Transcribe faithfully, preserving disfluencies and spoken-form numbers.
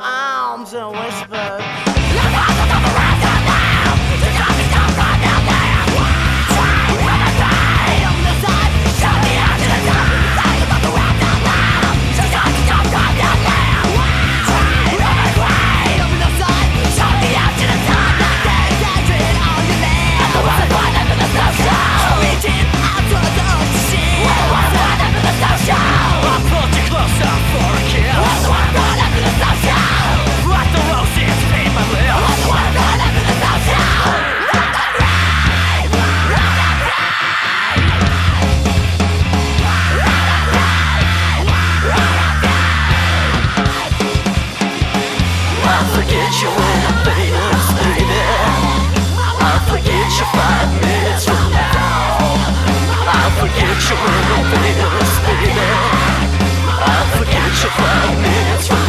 arms and whispered, forget you when I'm famous, baby. I'll forget you five minutes from now. I'll forget you when I'm famous, baby. I'll forget you five minutes from now.